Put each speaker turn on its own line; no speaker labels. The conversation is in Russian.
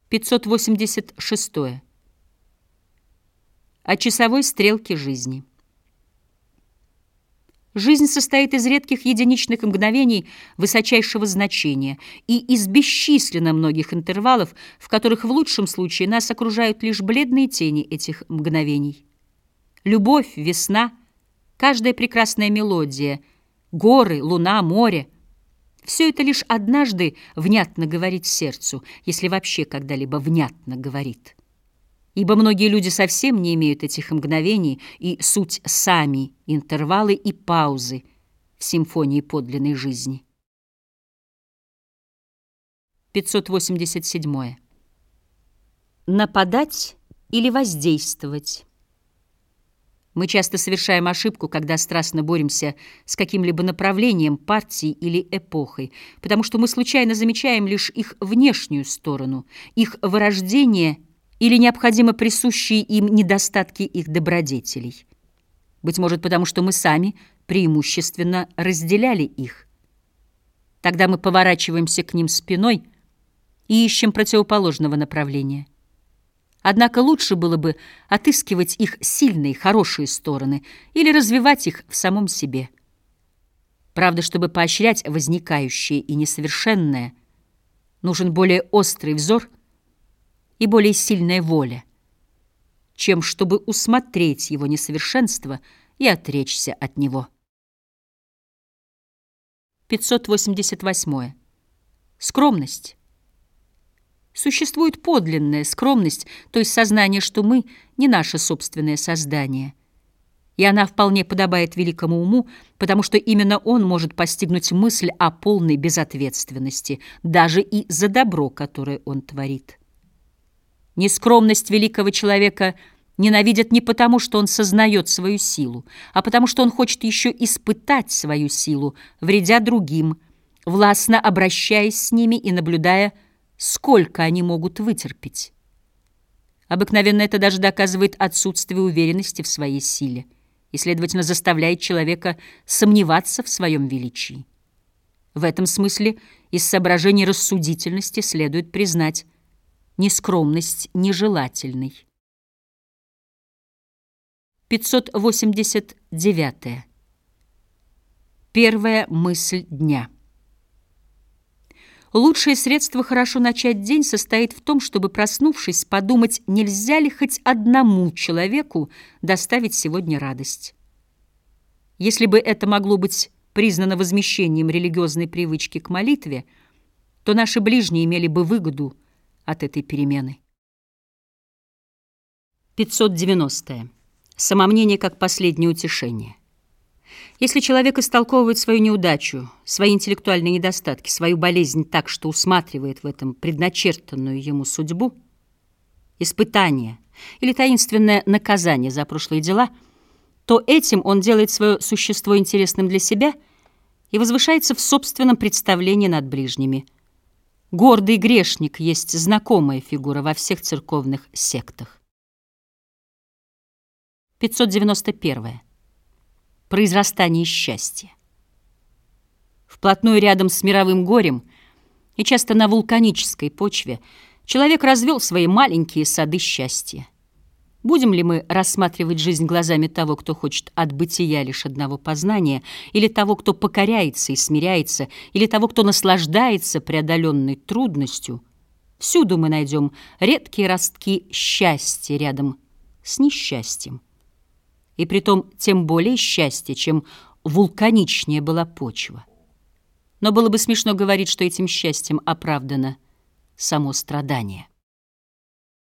586. О часовой стрелке жизни. Жизнь состоит из редких единичных мгновений высочайшего значения и из бесчисленно многих интервалов, в которых в лучшем случае нас окружают лишь бледные тени этих мгновений. Любовь, весна, каждая прекрасная мелодия, горы, луна, море — все это лишь однажды внятно говорит сердцу, если вообще когда-либо внятно говорит. Ибо многие люди совсем не имеют этих мгновений, и суть сами интервалы и паузы в симфонии подлинной жизни. 587. Нападать или воздействовать? Мы часто совершаем ошибку, когда страстно боремся с каким-либо направлением, партией или эпохой, потому что мы случайно замечаем лишь их внешнюю сторону, их вырождение или необходимо присущие им недостатки их добродетелей. Быть может, потому что мы сами преимущественно разделяли их. Тогда мы поворачиваемся к ним спиной и ищем противоположного направления. Однако лучше было бы отыскивать их сильные, хорошие стороны или развивать их в самом себе. Правда, чтобы поощрять возникающее и несовершенное, нужен более острый взор и более сильная воля, чем чтобы усмотреть его несовершенство и отречься от него. 588. Скромность. Существует подлинная скромность, то есть сознание, что мы не наше собственное создание. И она вполне подобает великому уму, потому что именно он может постигнуть мысль о полной безответственности, даже и за добро, которое он творит. Нескромность великого человека ненавидят не потому, что он сознает свою силу, а потому что он хочет еще испытать свою силу, вредя другим, властно обращаясь с ними и наблюдая, сколько они могут вытерпеть. Обыкновенно это даже доказывает отсутствие уверенности в своей силе и, следовательно, заставляет человека сомневаться в своем величии. В этом смысле из соображений рассудительности следует признать нескромность нежелательной. 589. Первая мысль дня. Лучшее средство хорошо начать день состоит в том, чтобы, проснувшись, подумать, нельзя ли хоть одному человеку доставить сегодня радость. Если бы это могло быть признано возмещением религиозной привычки к молитве, то наши ближние имели бы выгоду от этой перемены. 590. Самомнение как последнее утешение. Если человек истолковывает свою неудачу, свои интеллектуальные недостатки, свою болезнь так, что усматривает в этом предначертанную ему судьбу, испытание или таинственное наказание за прошлые дела, то этим он делает свое существо интересным для себя и возвышается в собственном представлении над ближними. Гордый грешник есть знакомая фигура во всех церковных сектах. 591. Произрастание счастья. Вплотную рядом с мировым горем и часто на вулканической почве человек развел свои маленькие сады счастья. Будем ли мы рассматривать жизнь глазами того, кто хочет от бытия лишь одного познания, или того, кто покоряется и смиряется, или того, кто наслаждается преодоленной трудностью, всюду мы найдем редкие ростки счастья рядом с несчастьем. И притом тем более счастье, чем вулканичнее была почва. Но было бы смешно говорить, что этим счастьем оправдано само страдание.